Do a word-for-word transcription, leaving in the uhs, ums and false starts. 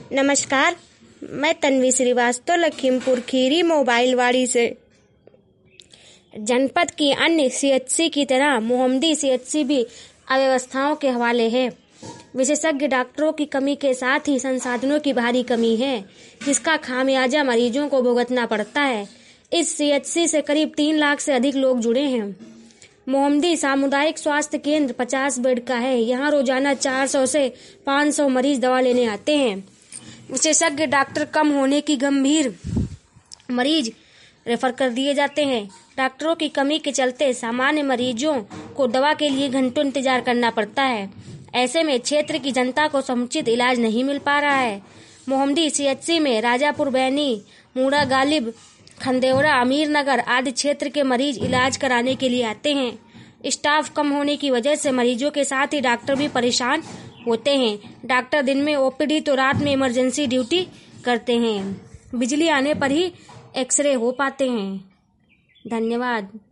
नमस्कार, मैं तन्वी श्रीवास्तव लखीमपुर खीरी मोबाइलवाड़ी से। जनपद की अन्य सीएचसी की तरह मोहम्मदी सीएचसी भी अव्यवस्थाओं के हवाले है। विशेषज्ञ डॉक्टरों की कमी के साथ ही संसाधनों की भारी कमी है, जिसका खामियाजा मरीजों को भुगतना पड़ता है। इस सीएचसी से करीब तीन लाख से अधिक लोग जुड़े हैं। मोहम्मदी सामुदायिक स्वास्थ्य केंद्र पचास बेड का है। यहाँ रोजाना चार सौ से पाँच सौ मरीज दवा लेने आते हैं। विशेषज्ञ डॉक्टर कम होने की गंभीर मरीज रेफर कर दिए जाते हैं। डॉक्टरों की कमी के चलते सामान्य मरीजों को दवा के लिए घंटों इंतजार करना पड़ता है। ऐसे में क्षेत्र की जनता को समुचित इलाज नहीं मिल पा रहा है। मोहम्मदी सीएचसी में राजापुर, बैनी, मूड़ा, गालिब, खंदेवरा, अमीर नगर आदि क्षेत्र के मरीज इलाज कराने के लिए आते हैं। स्टाफ कम होने की वजह से मरीजों के साथ ही डॉक्टर भी परेशान होते हैं। डॉक्टर दिन में ओपीडी तो रात में इमरजेंसी ड्यूटी करते हैं। बिजली आने पर ही एक्सरे हो पाते हैं। धन्यवाद।